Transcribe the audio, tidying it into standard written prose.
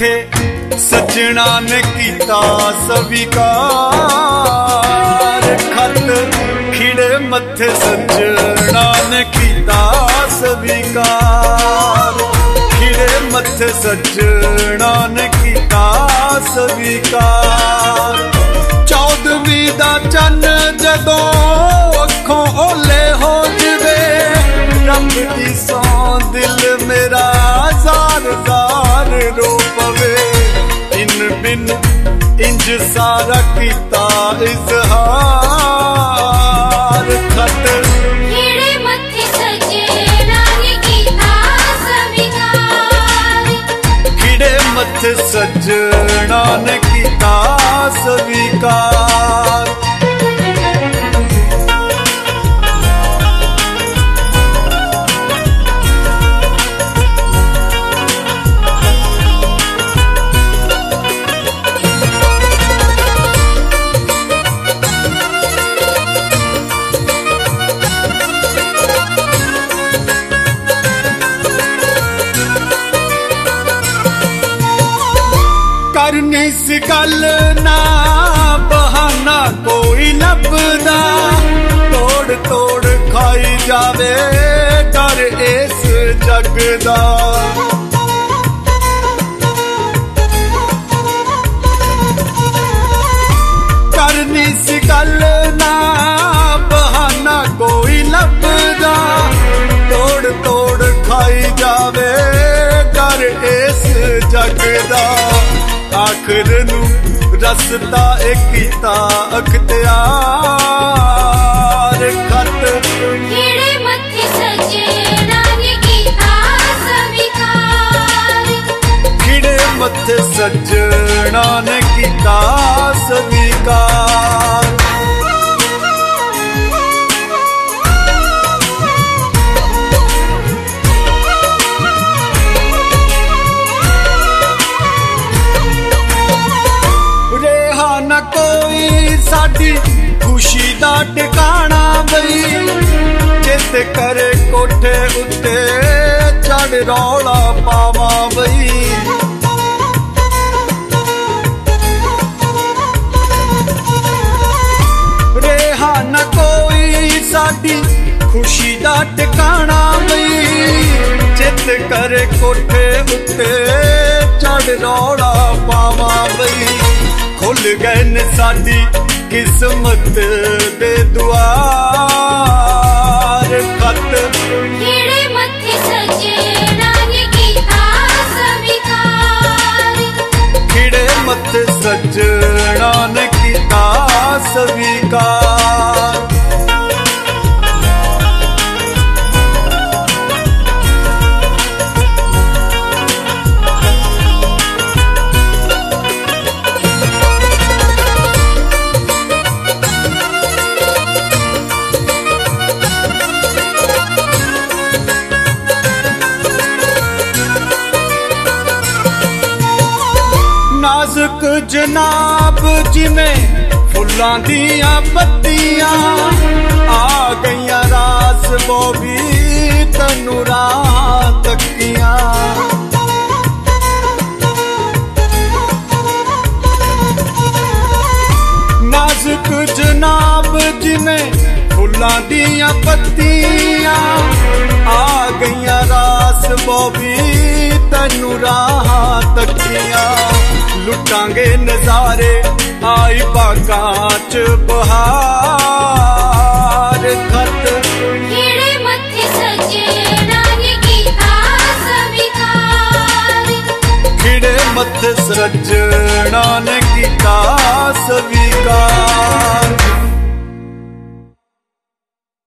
मथे सजना ने कीता स्वीकार। खत खिड़े मथे सजना ने कीता स्वीकार। खिड़े मथे सजना ने कीता स्वीकार। 14वीं दा चन्न जदों अखों ओले हो जवे, रब दी सौ दिल मेरा जार जार रो पवे। इन बिन इंज सारा कीता इजहार। खत खिड़े मथे सजना ने कीता स्वीकार। खिड़े मथे सजना ने कीता स्वीकार। करनी सी गल ना बहाना कोई लभदा, तोड़ तोड़ खाई जावे डर इस जग दा। करनी सी गल ना बहाना कोई लभदा, तोड़ तोड़ खाई जावे डर इस जग दा। आखिर नू रसता कीता अख्तियार। खत खिड़े मथे सजना ने कीता स्वीकार। खिड़े मथे सजना ने कीता स्वीकार। साडी खुशी दा ठिकाना बई, जित करे कोठे उत्ते चढ़ रौला पावा बई। रेहा न कोई साडी खुशी दा ठिकाना बई, जित करे कोठे उत्ते चढ़ रौला पावा बई। खुल गए न साडी किस्मत दे द्वार। खत खिड़े मथे सजना ने कीता स्वीकार। खिड़े मथे सजना ने कीता स्वीकार। नाजुक जनाब जिमें फुल्लां दियां पत्तियां, आ गईयां रास बोबी तैनू राह तकियां। नाजुक जनाब जिमें फुल्लां दियां पत्तियां, आ गईयां रास बोबी तैनू राह तकियां। लुटांगे नजारे आई बागां च बहार। खत खिड़े मथे सजना ने कीता स्वीकार। खिड़े मथे सजना ने कीता स्वीकार।